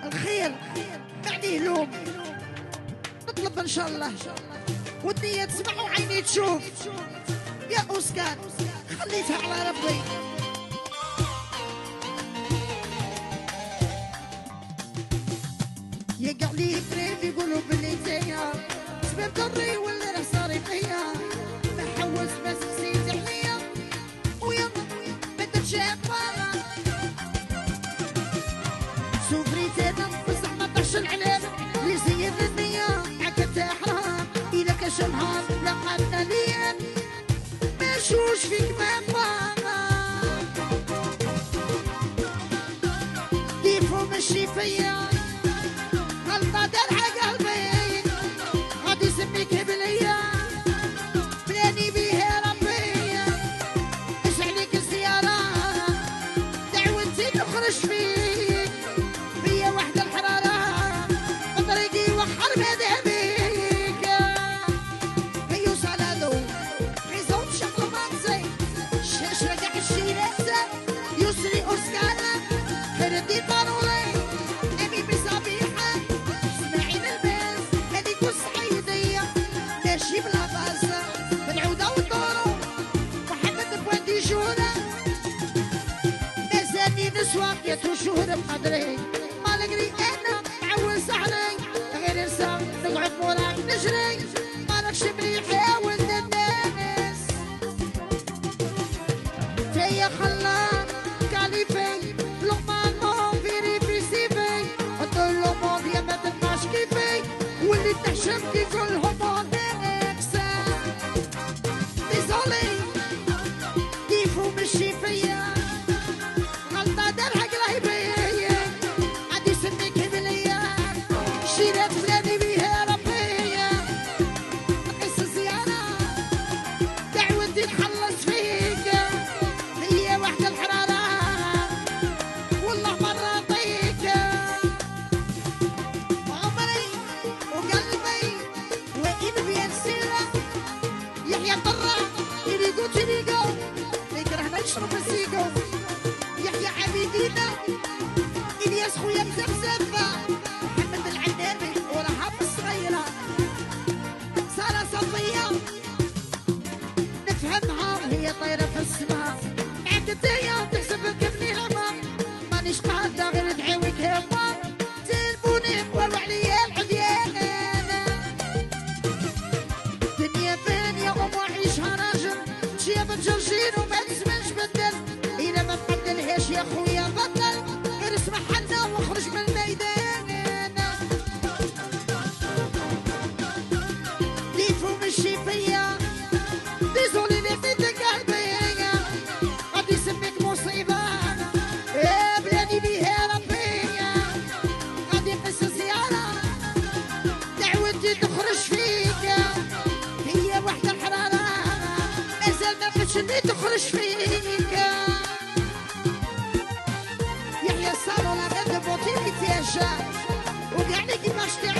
الخير ما عليه لوم، نطلب ان شاء الله ودنيا تسمع وعيني تشوف. يا اوسكار خليتها على ربي. يقع لي قريب يقولوا بلي زيها سبب ضري ولا راه صاري فيا، ما حوس بس نسيت عليا ويلا ما درتش عقبالة. سوفريت انا بصح ما طاحش العلام اللي زين النية عكت حرام. إلا كاش نهار لقاتنا ليا ما شوش فيك ما باغا كيفو ماشي فيا غلطة دارها قلبي غادي يسميك بليا بلاني بيها ربي. اش عليك الزيارة دعوتي نخرج فيك فيا واحدة الحرارة بطريقي وحر ماذا بيك. هيو سالادو عيزو تشغلو مانزي شاش رقع الشيلات يسري أوسكانا هردي طارولي أمي بصبيحة اسماعيل الباز هذيك الصعيدية ماشي بلا باز بالعودة والدورو محمد بوادي جورة مازالني نسوى يا شهور بقدري ما نقري أنا نعول سحري غير نسى نقعد موراك نجري مالكش مليح حاول الناس تيا خلان كاليفي لومانو فيري في سيفي هدول لومون يا ما تبقاش كيفي واللي تحشم كي كلهم اكسا. ديزولي كيفو مشي فيا غلطة دارها قلبي عادي يسميك بليا شيلات بلادي بيها ربي. نقص الزيارة دعوتي نخلص فيك هي واحدة الحرارة والله مرة طيك. عمري وقلبي وإن بين سيرة يحيى طرة إليقو تليقو يكرهنا يشرب السيقو يحيى عبيدينا إلياس خويا مزبزبة محمد العنابي ورهاب الصغيرة سارة صفية نفهمها وهي طايرة في السماء عدتيا تحسبك بني هما مانيش قاعدة غير ندعيوك هما تلفوني قوالو عليا العديان. دنيا فانية وما عيشها راجل شيابة جرجين وما تسمنش بدل إلا ما تبدلهاش يا خويا بطل غير اسمح حنا واخرج من الميدان. كيفو مشي فيا ديزولي اللي فيتك قلبي غادي يسميك مصيبة يا بلادي بيها ربي. غادي نقص زيارة دعوتي تخرج فيك هي واحدة الحرارة مازال ما قلتش اللي تخرج فيك. يحيى الصالون لا بد بوتي تيجا وقعني كيفاش